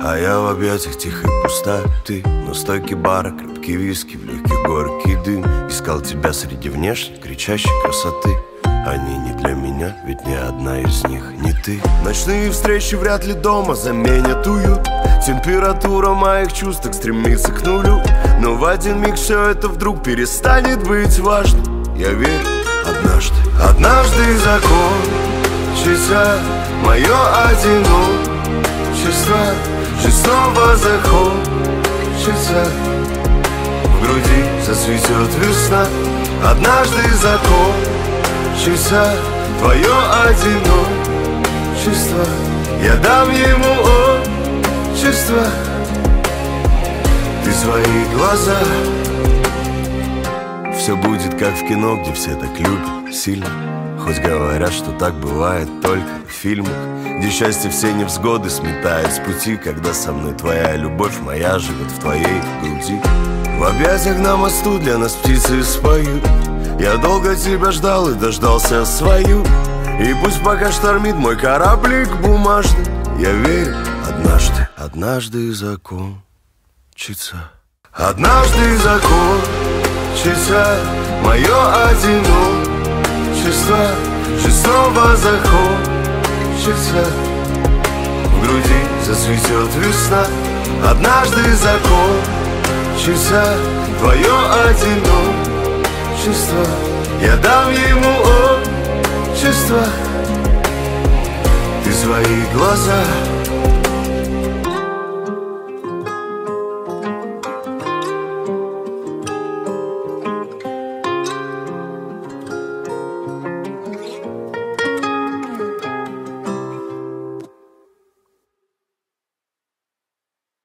А я в объятиях тихой пустоты. На стойке бара крепкий виски, в легких горький дым. Искал тебя среди внешней кричащей красоты. Они не для меня, ведь ни одна из них не ты. Ночные встречи вряд ли дома заменят уют. Температура моих чувств так стремится к нулю. Но в один миг все это вдруг перестанет быть важным. Я верю, однажды закончится мое одиночество. Жизнь снова захочется, в груди засветет весна. Однажды закончится твое одиночество. Я дам ему отчество. Ты свои глаза. Все будет как в кино, где все так любят сильно. Хоть говорят, что так бывает только в фильмах, где счастье все невзгоды сметает с пути. Когда со мной твоя любовь моя живет в твоей груди. В объятиях на мосту для нас птицы споют. Я долго тебя ждал и дождался свою. И пусть пока штормит мой кораблик бумажный, я верю, однажды закончится. Однажды закончится мое одиночество. Жизнь снова захочется, в груди засветет весна. Однажды закончится твое одиночество. Я дам ему отчество. Ты свои глаза.